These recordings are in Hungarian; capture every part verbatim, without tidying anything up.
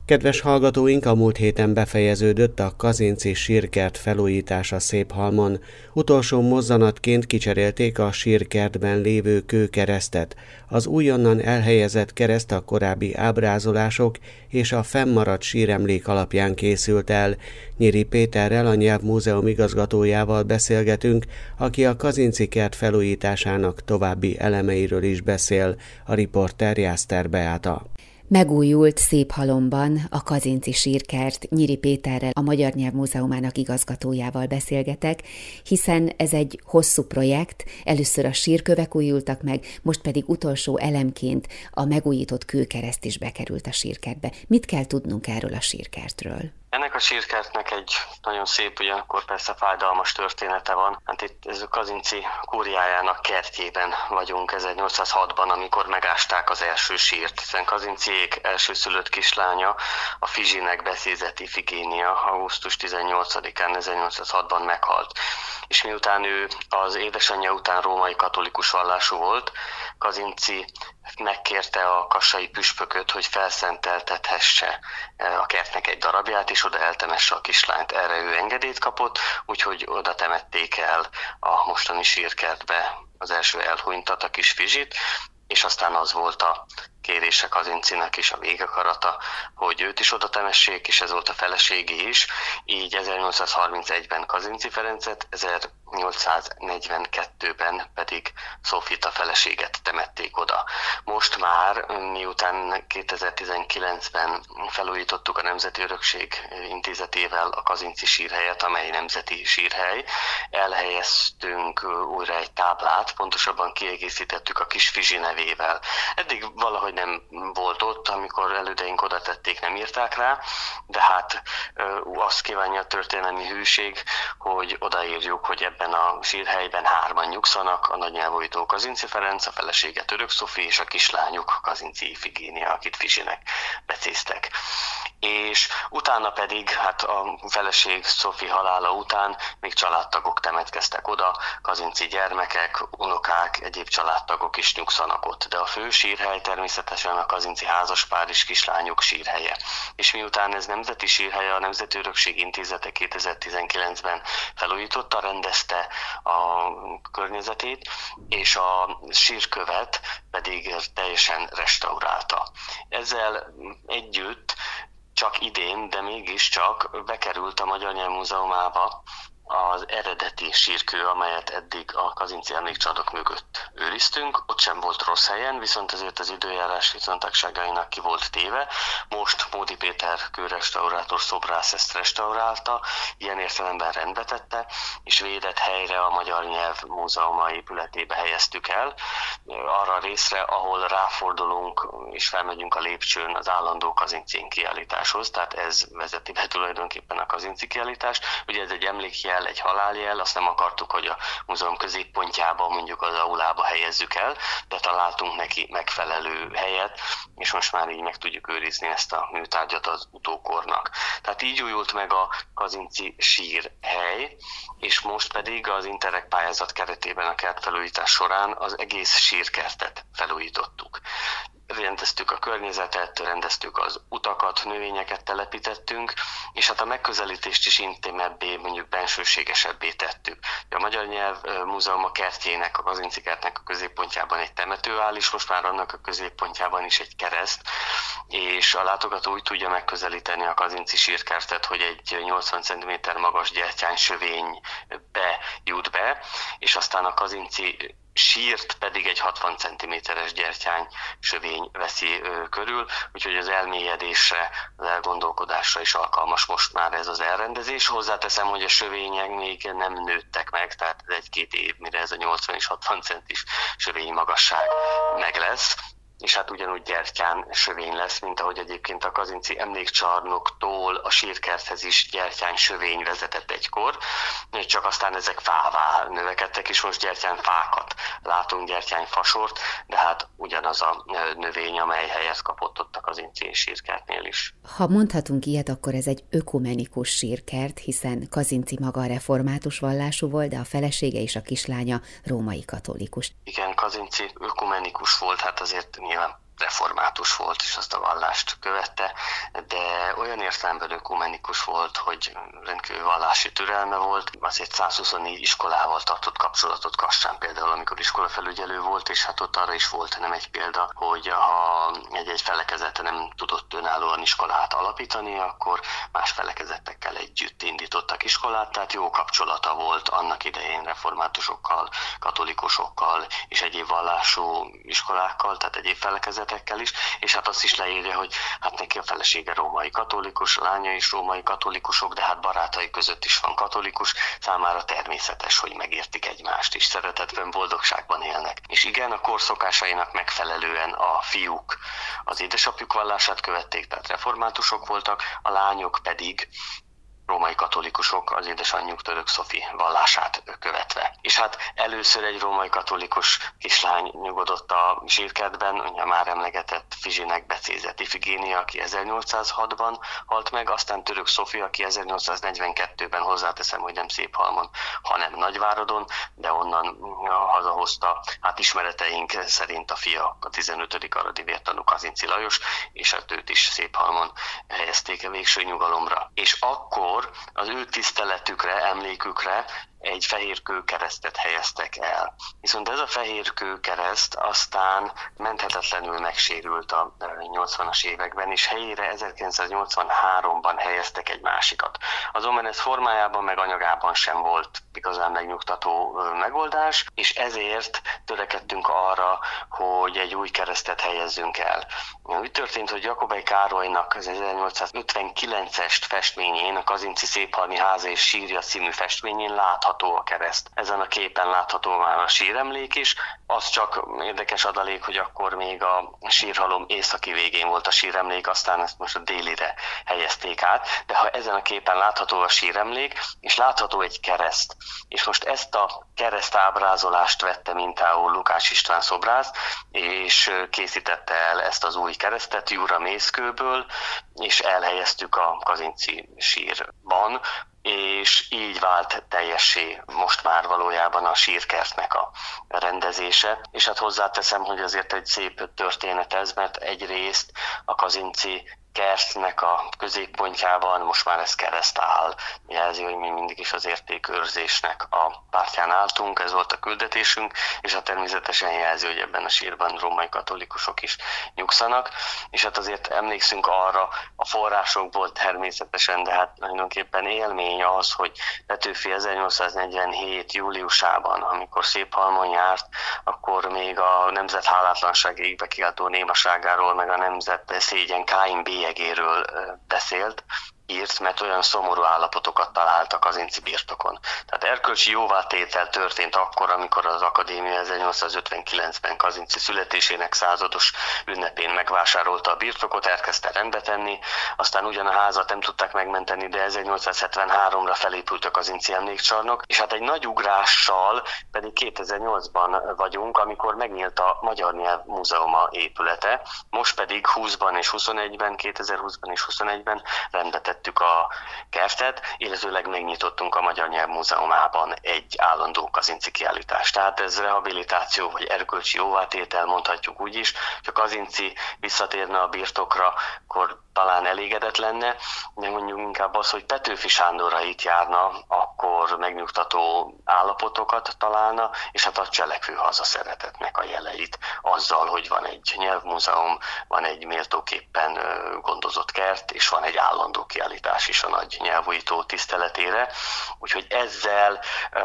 Kedves hallgatóink, a múlt héten befejeződött a Kazinczy sírkert felújítása Széphalmon. Utolsó mozzanatként kicserélték a sírkertben lévő kőkeresztet. Az újonnan elhelyezett kereszt a korábbi ábrázolások és a fennmaradt síremlék alapján készült el. Nyiri Péterrel, a Nyelvmúzeum igazgatójával beszélgetünk, aki a Kazinczy kert felújításának további elemeiről is beszél. A riporter Jászter Beáta. Megújult Széphalomban a Kazinczy sírkert. Nyiri Péterrel, a Magyar Nyelvmúzeumának igazgatójával beszélgetek, hiszen ez egy hosszú projekt, először a sírkövek újultak meg, most pedig utolsó elemként a megújított kőkereszt is bekerült a sírkertbe. Mit kell tudnunk erről a sírkertről? Ennek a sírkertnek egy nagyon szép, ugyanakkor persze fájdalmas története van. Hát itt ez a Kazinczy kúriájának kertjében vagyunk ezernyolcszázhatban, amikor megásták az első sírt. Hiszen Kazinczyék elsőszülött kislánya, a Fizsinek Beszézett Ifigénia augusztus tizennyolcadikán ezernyolcszázhatban meghalt. És miután ő az édesanyja után római katolikus vallású volt, Kazinczy megkérte a kassai püspököt, hogy felszenteltethesse a kertnek egy darabját, és oda eltemesse a kislányt. Erre ő engedélyt kapott, úgyhogy oda temették el a mostani sírkertbe az első elhunytat, a kis Fizsit, és aztán az volt a kérése Kazinczynek is, a végakarata, hogy őt is oda temessék, és ez volt a feleségi is. Így ezernyolcszázharmincegyben Kazinczy Ferencet, ezernyolcszáznegyvenkettőben pedig Sophit, a feleséget temették oda. Most már, miután kétezer-tizenkilencben felújítottuk a Nemzeti Örökség Intézetével a Kazinczy sírhelyet, amely nemzeti sírhely, elhelyeztünk újra egy táblát, pontosabban kiegészítettük a kis Fizsi nevével. Eddig valahogy nem volt ott, amikor elődeink oda tették, nem írták rá, de hát azt kívánja a történelmi hűség, hogy odaírjuk, hogy ebben a sírhelyben hárman nyugszanak, a nagynyelvújtó Kazinczy Ferenc, a felesége Török Sophie és a kislányuk Kazinczy Ifigénia, akit Fizsinek becéztek. És utána pedig, hát a feleség Sophie halála után még családtagok temetkeztek oda, Kazinczy gyermekek, unokák, egyéb családtagok is nyugszanak ott. De a fő sírhely természetesen a Kazinczy házaspár és kislányok sírhelye. És miután ez nemzeti sírhelye, a Nemzeti Örökség Intézete kétezer-tizenkilencben felújította, rendezte a környezetét, és a sírkövet pedig teljesen restaurálta. Ezzel együtt csak idén, de mégiscsak bekerült a Magyar Nyelvmúzeumába az eredeti sírkő, amelyet eddig a Kazinczy emlékcsarnok mögött őriztünk. Ott sem volt rossz helyen, viszont ezért az időjárás viszontagságainak ki volt téve. Most Módi Péter kőrestaurátor szobrász ezt restaurálta, ilyen értelemben rendbe tette, és védett helyre a Magyar Nyelvmúzeuma épületébe helyeztük el, arra a részre, ahol ráfordulunk és felmegyünk a lépcsőn az állandó Kazinczy kiállításhoz, tehát ez vezeti be tulajdonképpen a Kazinczy kiállítást. Ugye ez egy emlékjel, egy haláljel, azt nem akartuk, hogy a múzeum középpontjába, mondjuk az aulába helyezzük el, de találtunk neki megfelelő helyet, és most már így meg tudjuk őrizni ezt a műtárgyat az utókornak. Tehát így újult meg a Kazinczy sírhely, és most pedig az Interreg pályázat keretében a kertfelújítás során az egész sírkertet felújítottuk. Rendeztük a környezetet, rendeztük az utakat, növényeket telepítettünk, és hát a megközelítést is intimebbé, mondjuk bensőségesebbé tettük. A Magyar Nyelvmúzeum a kertjének, a Kazinczy kertnek a középpontjában egy temető áll, és most már annak a középpontjában is egy kereszt, és a látogató úgy tudja megközelíteni a Kazinczy sírkertet, hogy egy nyolcvan centiméter magas gyertyánysövénybe jut be, és aztán a Kazinczy sírt pedig egy hatvan centiméteres gyertyány sövény veszi ö, körül, úgyhogy az elmélyedésre, az elgondolkodásra is alkalmas most már ez az elrendezés. Hozzáteszem, hogy a sövények még nem nőttek meg, tehát ez egy-két év, mire ez a nyolcvan és hatvan centis sövény magasság meg lesz. És hát ugyanúgy gyertyán sövény lesz, mint ahogy egyébként a Kazinczy emlékcsarnoktól a sírkerthez is gyertyán sövény vezetett egykor, csak aztán ezek fává növekedtek, és most gyertyánfákat látunk, gyertyányfasort, de hát ugyanaz a növény, amely helyet kapott ott a Kazinczy sírkertnél is. Ha mondhatunk ilyet, akkor ez egy ökumenikus sírkert, hiszen Kazinczy maga református vallású volt, de a felesége és a kislánya római katolikus. Igen, Kazinczy ökumenikus volt, hát azért nyilván református volt, és azt a vallást követte, de olyan értelemben ökumenikus volt, hogy rendkívül vallási türelme volt. Azért százhuszonnégy iskolával tartott kapcsolatot Kassán például, amikor iskolafelügyelő volt, és hát ott arra is volt nem egy példa, hogy ha egy-egy felekezete nem tudott önállóan iskolát alapítani, akkor más felekezetekkel együtt indítottak iskolát, tehát jó kapcsolata volt annak idején reformátusokkal, katolikusokkal és egyéb vallású iskolákkal, tehát egyéb felekezetekkel is, és hát azt is leírja, hogy hát neki a felesége római katolikus, a lánya is római katolikusok, de hát barátai között is van katolikus, számára természetes, hogy megértik egymást, és szeretetben, boldogságban élnek. És igen, a korszokásainak megfelelően a fiúk az édesapjuk vallását követték, tehát reformátusok voltak, a lányok pedig római katolikusok, az édesanyjuk Török Szofi vallását követve. És hát először egy római katolikus kislány nyugodott a sírkertben, ugye már emlegetett Fizsinek becézett Ifigénia, aki ezernyolcszázhatban halt meg, aztán Török Szofi, aki ezernyolcszáznegyvenkettőben, hozzáteszem, hogy nem Széphalmon, hanem Nagyváradon, de onnan hazahozta, hát ismereteink szerint a fia, a tizenötödik aradi vértanú Kazinczy Lajos, és hát őt is Széphalmon helyezték a végső nyugalomra. És akkor az ő tiszteletükre, emlékükre egy fehér kőkeresztet helyeztek el. Viszont ez a fehér kőkereszt aztán menthetetlenül megsérült a nyolcvanas években, és helyére ezerkilencszáznyolcvanháromban helyeztek egy másikat. Azonban ez formájában meg anyagában sem volt igazán megnyugtató megoldás, és ezért törekedtünk arra, hogy egy új keresztet helyezzünk el. Úgy történt, hogy Jakobay Károlynak az ezernyolcszázötvenkilences festményén, a Kazinczy Széphalmi háza és sírja című festményén látható a kereszt. Ezen a képen látható már a síremlék is, az csak érdekes adalék, hogy akkor még a sírhalom északi végén volt a síremlék, aztán ezt most a délire helyezték át, de ha ezen a képen látható a síremlék, és látható egy kereszt, és most ezt a keresztábrázolást vette mintául Lukács István szobrász, és készítette el ezt az új keresztet Jura mészkőből, és elhelyeztük a Kazinczy sírban, és így vált teljessé most már valójában a sírkertnek a rendezése. És hát hozzáteszem, hogy azért egy szép történet ez, mert egyrészt a Kazinczy kertnek a középpontjában most már ez kereszt áll. Jelzi, hogy mi mindig is az értékőrzésnek a pártján álltunk, ez volt a küldetésünk, és hát természetesen jelzi, hogy ebben a sírban római katolikusok is nyugszanak, és hát azért emlékszünk arra a forrásokból természetesen, de hát tulajdonképpen élmény az, hogy Petőfi ezernyolcszáznegyvenhét júliusában, amikor Széphalmon járt, akkor még a nemzet hálátlanság égbe kiáltó némaságáról, meg a nemzet szégyen Káin bélyegéről beszélt, írt, mert olyan szomorú állapotokat találtak Kazinczy birtokon. Tehát erkölcsi jóvátétel történt akkor, amikor az akadémia ezernyolcszázötvenkilencben Kazinczy születésének százados ünnepén megvásárolta a birtokot, elkezdte rendbe tenni, aztán ugyan a házat nem tudták megmenteni, de ezernyolcszázhetvenháromra felépült a Kazinczy emlékcsarnok, és hát egy nagy ugrással pedig kétezer-nyolcban vagyunk, amikor megnyílt a Magyar Nyelv Múzeuma épülete, most pedig húszban és huszonegyben, kétezer-húszban és huszonegyben rendbe tettük a kertet, illetőleg megnyitottunk a Magyar Nyelv Múzeumában egy állandó Kazinczy kiállítást. Tehát ez rehabilitáció vagy erkölcsi jóvátétel, mondhatjuk úgy is, ha Kazinczy visszatérne a birtokra, akkor talán elégedett lenne, de mondjuk inkább az, hogy Petőfi Sándorra itt járna, akkor megnyugtató állapotokat találna, és hát a cselekvő hazaszeretetnek a jeleit azzal, hogy van egy nyelvmúzeum, van egy méltóképpen gondozott kert, és van egy állandó kiállítás is a nagy nyelvújító tiszteletére. Úgyhogy ezzel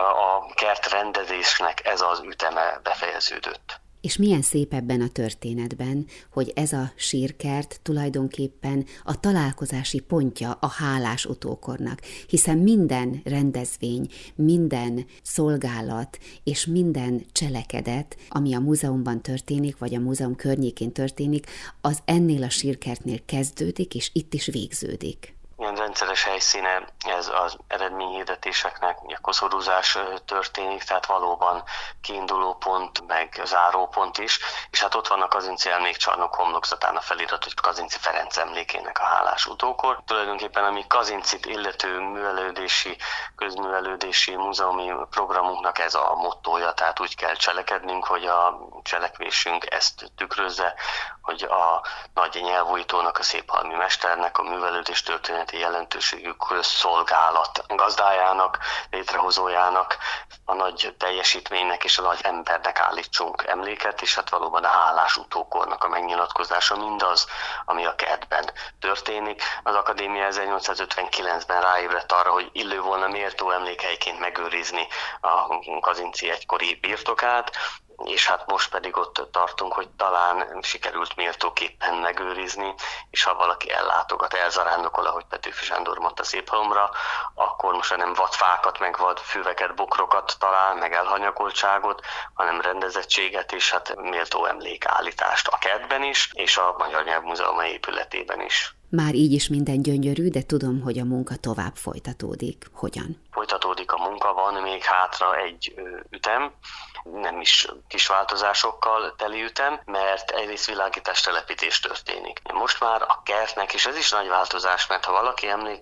a kertrendezésnek ez az üteme befejeződött. És milyen szép ebben a történetben, hogy ez a sírkert tulajdonképpen a találkozási pontja a hálás utókornak, hiszen minden rendezvény, minden szolgálat és minden cselekedet, ami a múzeumban történik, vagy a múzeum környékén történik, az ennél a sírkertnél kezdődik, és itt is végződik. Igen, rendszeres helyszíne, ez az eredményhirdetéseknek ugye koszorúzás történik, tehát valóban kiinduló pont, meg zárópont is, és hát ott van a Kazinczy Emlékcsarnok homlokzatán a felirat, hogy Kazinczy Ferenc emlékének a hálás utókor. Tulajdonképpen a mi Kazincyt illető művelődési, közművelődési múzeumi programunknak ez a mottója, tehát úgy kell cselekednünk, hogy a cselekvésünk ezt tükrözze, hogy a nagy nyelvújtónak, a széphalmi mesternek, a művelődés történeti jelentőségű közszolgálat gazdájának, létrehozójának, a nagy teljesítménynek és a nagy embernek állítsunk emléket, és hát valóban a hálás utókornak a megnyilatkozása mindaz, ami a kertben történik. Az akadémia ezernyolcszázötvenkilencben ráébredt arra, hogy illő volna méltó emlékhelyként megőrizni a Kazinczy egykori birtokát, és hát most pedig ott tartunk, hogy talán sikerült méltóképpen megőrizni, és ha valaki ellátogat, elzarándokol, ahogy Petőfi Sándor mondta Széphalomra, akkor most nem vadfákat, meg vadfüveket, bokrokat talál, meg elhanyagoltságot, hanem rendezettséget és hát méltó emlékállítást a kertben is, és a Magyar Nyelvmúzeum épületében is. Már így is minden gyönyörű, de tudom, hogy a munka tovább folytatódik. Hogyan? Folytatódik a munka, van még hátra egy ütem, nem is kis változásokkal teli ütem, mert egyrészt világítás telepítés történik. Most már a kertnek, és ez is nagy változás, mert ha valaki emlék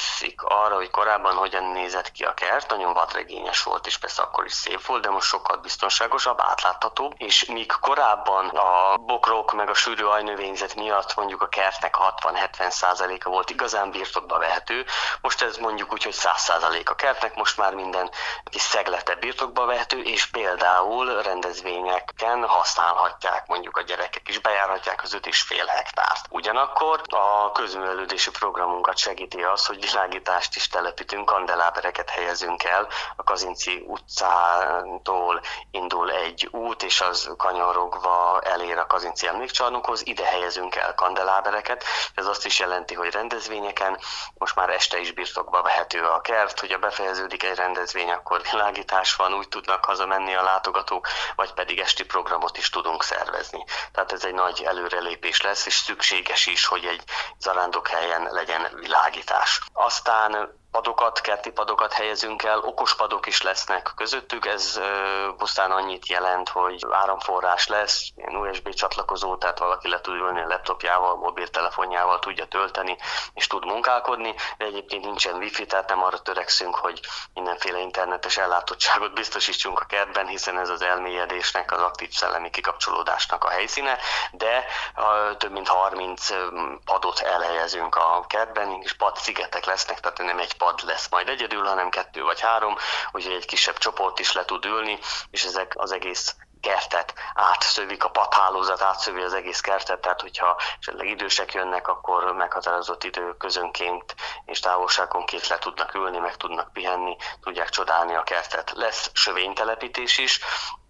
arra, hogy korábban hogyan nézett ki a kert, nagyon vadregényes volt, és persze akkor is szép volt, de most sokkal biztonságosabb, átláthatóbb, és míg korábban a bokrok meg a sűrű ajnövényzet miatt mondjuk a kertnek hatvan-hetven százaléka volt igazán birtokba vehető, most ez mondjuk úgy, hogy száz százalék a kertnek, most már minden kis szeglete birtokba vehető, és például rendezvényeken használhatják, mondjuk a gyerekek is bejárhatják az öt és fél hektárt. Ugyanakkor a közművelődési programunkat segíti az, hogy világítást is telepítünk, kandelábereket helyezünk el. A Kazinczy utcától indul egy út, és az kanyarogva elér a Kazinczy Emlékcsarnokhoz. Ide helyezünk el kandelábereket. Ez azt is jelenti, hogy rendezvényeken most már este is birtokba vehető a kert, hogyha befejeződik egy rendezvény, akkor világítás van, úgy tudnak hazamenni a látogatók, vagy pedig esti programot is tudunk szervezni. Tehát ez egy nagy előrelépés lesz, és szükséges is, hogy egy zarándokhelyen legyen világítás. Aztán padokat, kerti padokat helyezünk el, okos padok is lesznek közöttük, ez ö, pusztán annyit jelent, hogy áramforrás lesz, ilyen u es bé csatlakozó, tehát valaki le tud ülni a laptopjával, mobiltelefonjával tudja tölteni, és tud munkálkodni, de egyébként nincsen wifi, tehát nem arra törekszünk, hogy mindenféle internetes ellátottságot biztosítsunk a kertben, hiszen ez az elmélyedésnek, az aktív szellemi kikapcsolódásnak a helyszíne, de a, több mint harminc padot elhelyezünk a kertben, és padszigetek lesznek, tehát nem egy pad lesz majd egyedül, hanem kettő vagy három, úgyhogy egy kisebb csoport is le tud ülni, és ezek az egész kertet átszövik, a padhálózat átszövi az egész kertet, tehát hogyha esetleg idősek jönnek, akkor meghatározott időközönként és távolságonként le tudnak ülni, meg tudnak pihenni, tudják csodálni a kertet. Lesz sövénytelepítés is,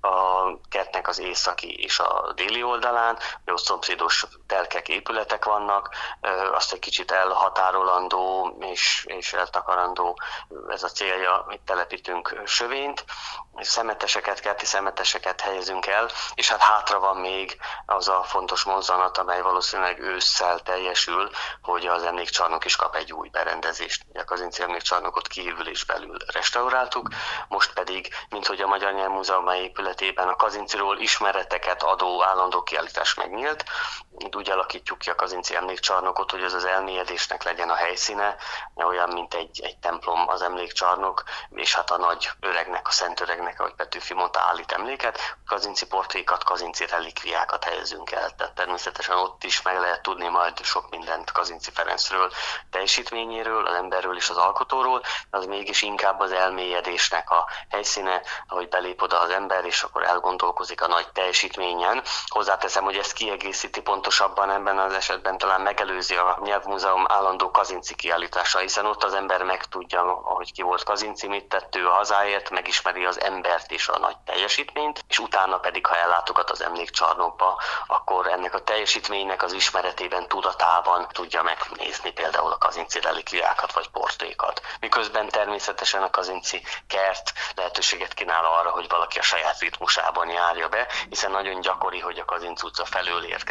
a kertnek az északi és a déli oldalán, ott szomszédos telkek, épületek vannak, azt egy kicsit elhatárolandó és, és eltakarandó ez a célja, hogy telepítünk sövényt, szemeteseket, kerti szemeteseket helyezünk el, és hát hátra van még az a fontos mozzanat, amely valószínűleg ősszel teljesül, hogy az emlékcsarnok is kap egy új berendezést. A Kazinczy Emlékcsarnokot kívül és belül restauráltuk, most pedig, mint hogy a Magyar Nyelvmúzeum épületében a Kazinczyról ismereteket adó állandó kiállítás megnyílt, úgy alakítjuk ki a Kazinczy Emlékcsarnokot, hogy ez az elmélyedésnek legyen a helyszíne, olyan, mint egy, egy templom az emlékcsarnok, és hát a nagy öregnek, a szent öregnek, ahogy Petőfi mondta, állít emléket, Kazinczy portrékat, Kazinczy relikviákat helyezünk el. Tehát természetesen ott is meg lehet tudni majd sok mindent Kazinczy Ferencről, teljesítményéről, az emberről és az alkotóról, az mégis inkább az elmélyedésnek a helyszíne, ahogy belép oda az ember, és akkor elgondolkozik a nagy teljesítményen. Hozzáteszem, hogy ezt kiegészíti pontosabban ebben az esetben talán megelőzi a Nyelvmúzeum állandó Kazinczy kiállítása, hiszen ott az ember megtudja, ahogy ki volt Kazinczy, mit tett ő a hazáért, megismeri az embert és a nagy teljesítményt, és utána pedig, ha ellátogat az emlékcsarnokba, akkor ennek a teljesítménynek az ismeretében, tudatában tudja megnézni például a Kazinczy relikviákat vagy portrékat. Miközben természetesen a Kazinczy kert lehetőséget kínál arra, hogy valaki a saját ritmusában járja be, hiszen nagyon gyakori, hogy a Kazinczy utca felől érkeznek a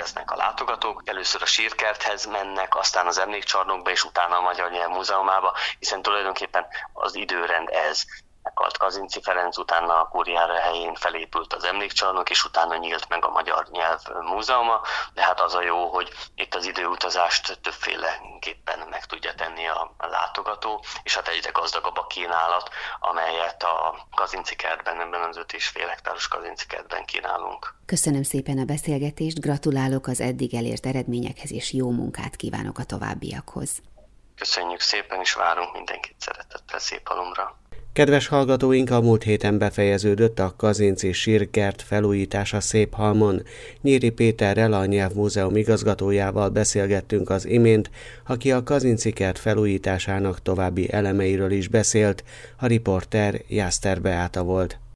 látogatók először a sírkerthez mennek, aztán az emlékcsarnokba, és utána a Magyar Nyelv Múzeumába, hiszen tulajdonképpen az időrend ez. Meghalt Kazinczy Ferenc, utána a Kúriára helyén felépült az emlékcsarnok, és utána nyílt meg a Magyar Nyelv Múzeuma, de hát az a jó, hogy itt az időutazást többféleképpen meg tudja tenni a látogató, és hát egyre gazdagabb a kínálat, amelyet a Kazinczy kertben, ebben az öt és fél hektáros Kazinczy kertben kínálunk. Köszönöm szépen a beszélgetést, gratulálok az eddig elért eredményekhez, és jó munkát kívánok a továbbiakhoz. Köszönjük szépen, és várunk mindenkit szeretettel Széphalomra. Kedves hallgatóink, a múlt héten befejeződött a Kazinczy sírkert felújítása Széphalmon. Nyíri Péterrel, a Nyelvmúzeum igazgatójával beszélgettünk az imént, aki a Kazinczy kert felújításának további elemeiről is beszélt. A riporter Jászter Beáta volt.